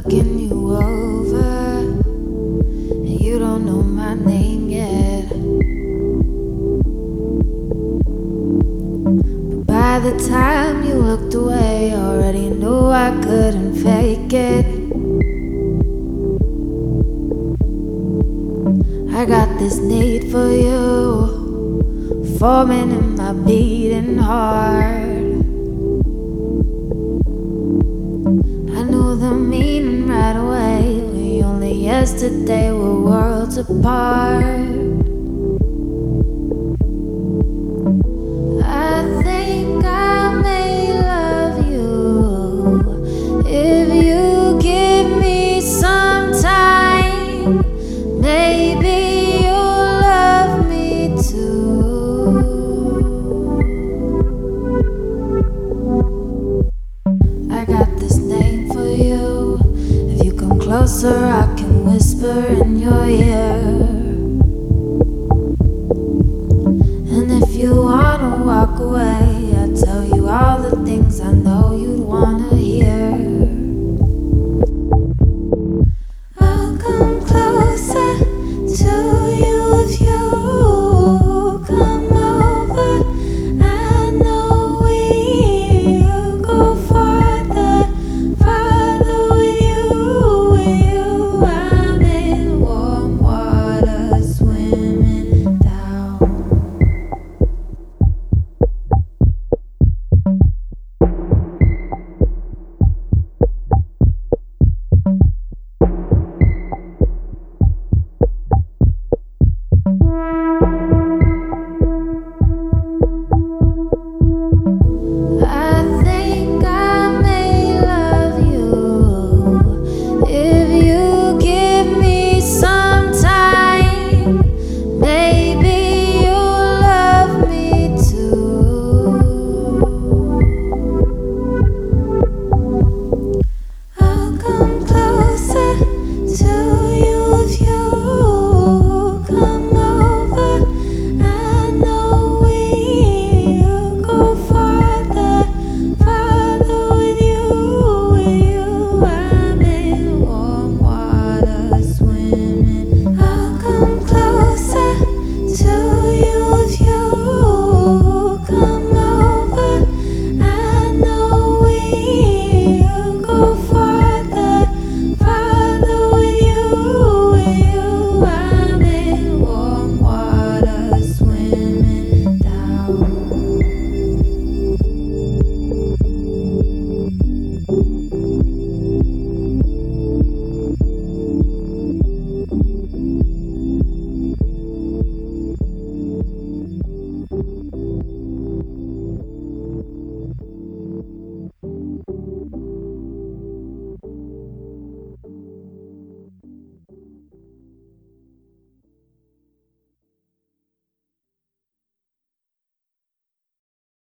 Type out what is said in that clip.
looking you over, and you don't know my name yet. But by the time you looked away, already knew I couldn't fake it. I got this need for you, forming in my beating heart. I knew the meaning right away. We only yesterday were worlds apart. I think I may love you if you give me some time. Maybe you'll love me too. I got this name for you. If you come closer, I can whisper in your ear.